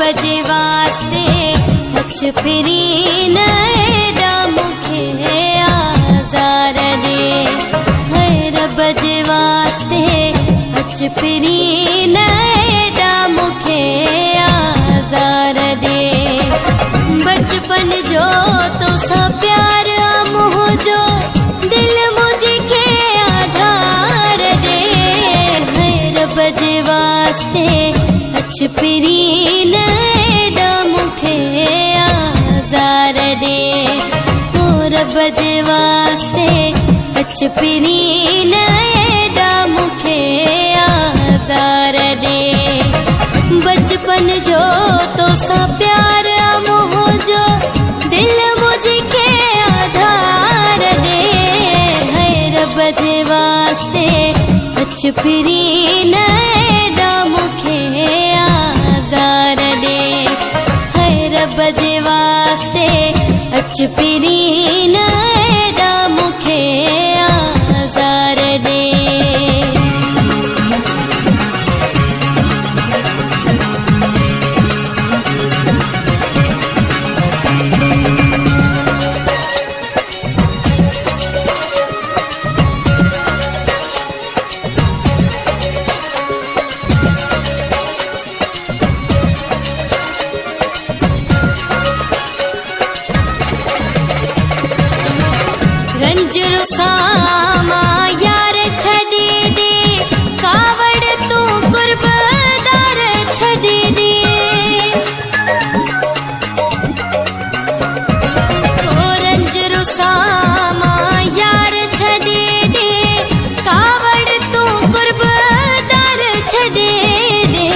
जे वास्ते अच फिरी नएडा मुखे आज़ार दे। है रब जे वास्ते अच फिरी नएडा मुखे आज़ार दे। बचपन जो तो सा प्यार मुझो दिल मुझे आधार दे। है रब जे वास्ते अच फिरी नएडा मुखे आज़ार दे। हो रब जे वास्ते अच फिरी नएडा मुखे आज़ार दे। बचपन जो तो सा प्यार मुझो दिल मुझे आधार दे। है रब जे वास्ते अच फिरी नएडा मुखे आज़ार दे। है रब जे वास्ते अच फिरी नएडा मुखे आज़ार दे। रंजरू सामा यार छड़ी दे, कावड़ तू कुर्बदार छड़ी दे। ओ रंजरू सामा यार छड़ी दे, कावड़ तू कुर्बदार छड़ी दे।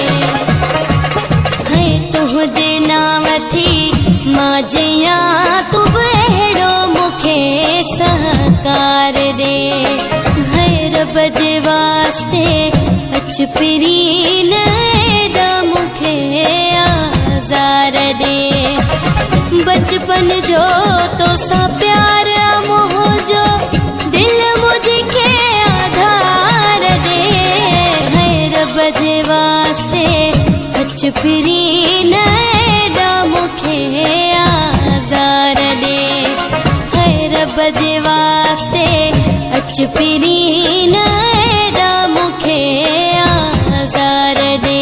है तुझे नाम थी मां जिया तू बहड़ो मुखे सहकार दे। है रब जे वास्ते अच फिरी नएडा मुखे आज़ार दे। बचपन जो तो सा प्यार मुझो दिल मुझे आधार दे। है रब जे वास्ते अच फिरी नएडा मुखे आज़ार दे। रब जे वास्ते अच फिरी नएडा मुखे आज़ार दे।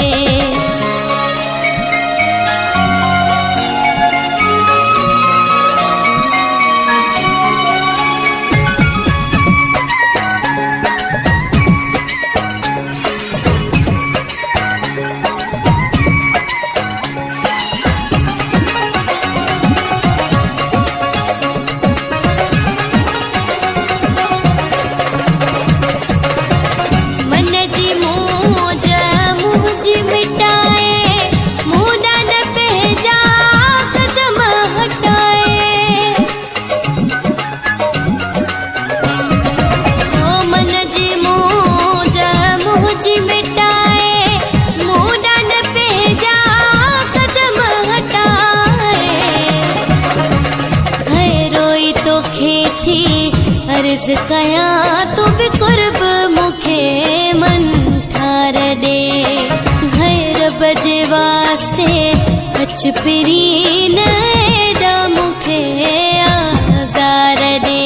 अर्ज कया तू भी कुर्ब मुखे मन ठार दे। है रब जे वास्ते अच फिरी नएडा मुखे आज़ार दे।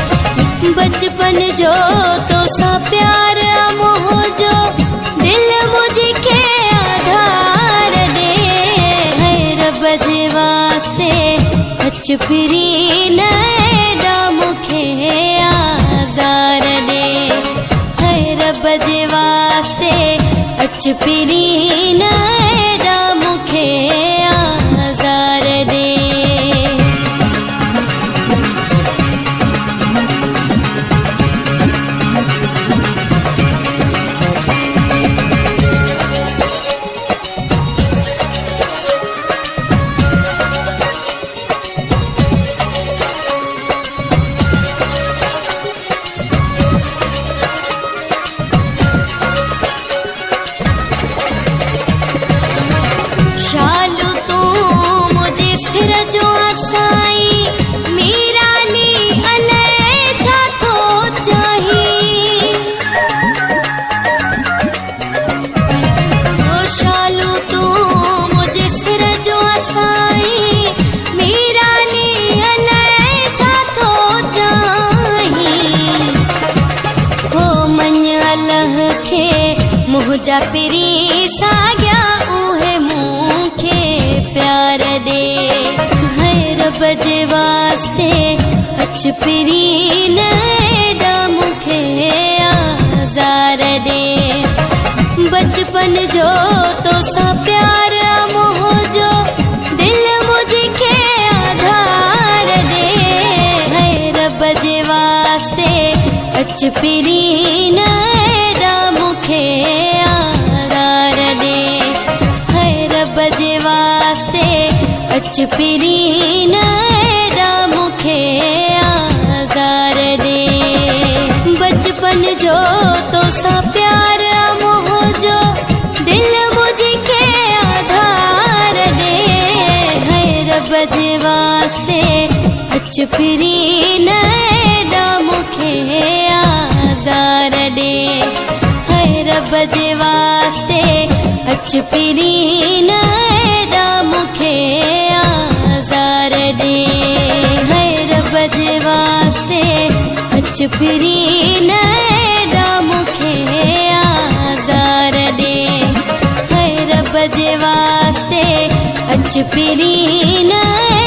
बचपन जो तो सा प्यार मुझो दिल मुझे आधार दे। है रब जे वास्ते अच फिरी नएडा मुखे आज़ार दे। है रब जे वास्ते अच फिरी नएडा मुखे आज़ार दे। शाल तुझा पिरी साग्या उहे मूंखे प्यार दे। रब जे वास्ते अच पिरी नैदा मूंखे आज़ार दे। बचपन जो तोसां प्यार मोह जो दिल मुझखे आधार दे। रब जे वास्ते अच पिरी नैदा मूंखे आज़ार दे। रब जे वास्ते अच पिरी नैदा मूंखे आज़ार दे। बचपन जो तोसां प्यार मोह जो दिल मुझखे आधार दे। रब जे वास्ते अच पिरी नैदा मूंखे आज़ार दे। रब जे वास्ते अच पिरी नैदा मूंखे आज़ार दे। रब जे वास्ते अच पिरी नैदा मूंखे आज़ार दे। रब जे वास्ते अच पिरी नैदा